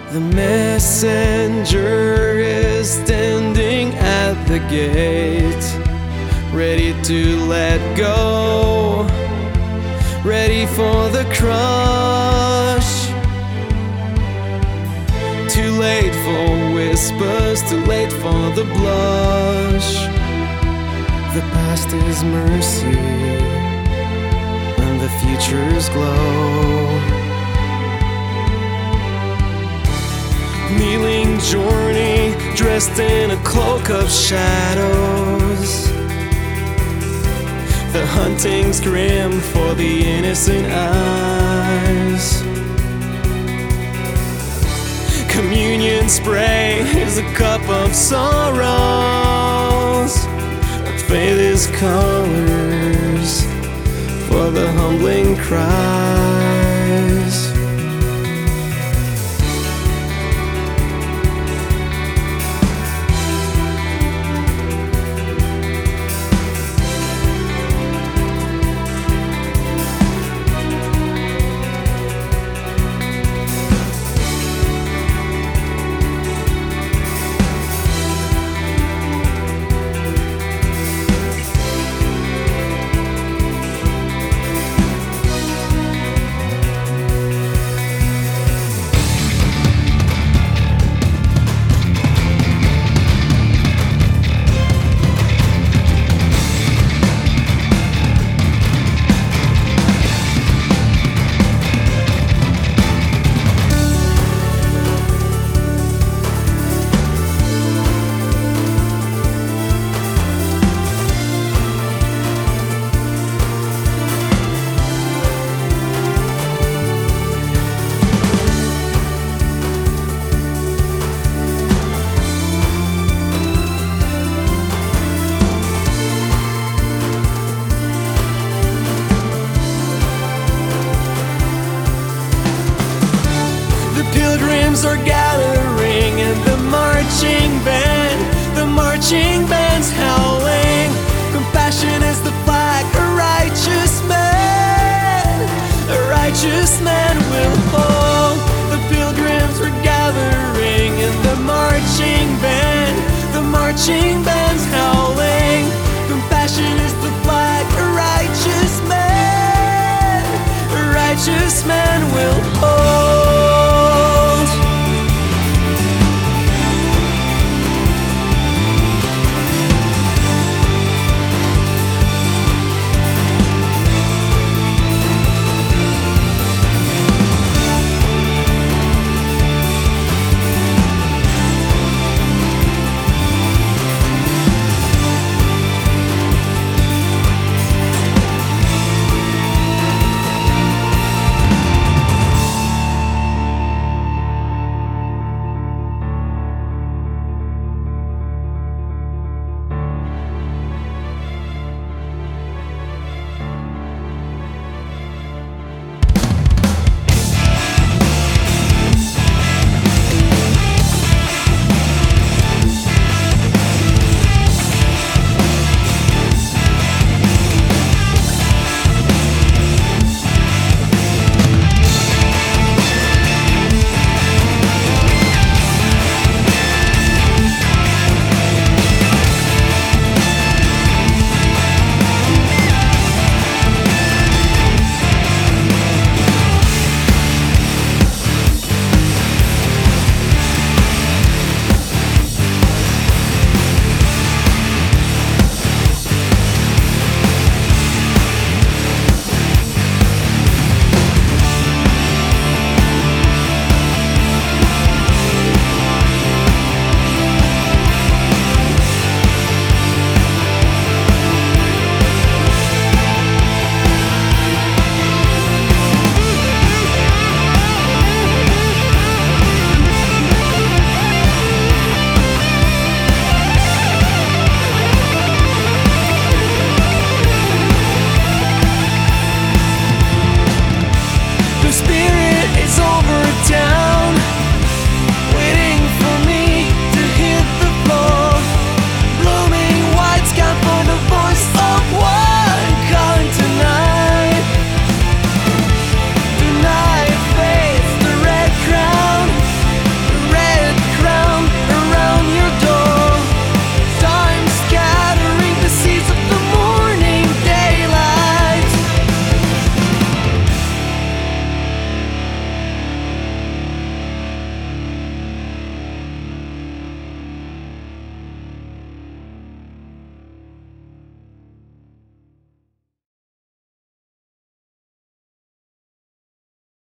The messenger is standing at the gate, ready to let go, ready for the crush. Too late for whispers, too late for the blush. The past is mercy and the future's glow. Kneeling journey, dressed in a cloak of shadows. The hunting's grim for the innocent eyes. Communion spray is a cup of sorrows. Faith is colors for the humbling cries. Pilgrims are gathering and the marching band's howling. Compassion is the flag a righteous man will hold. The pilgrims are gathering and the marching band's howling. Compassion is the flag a righteous man will hold.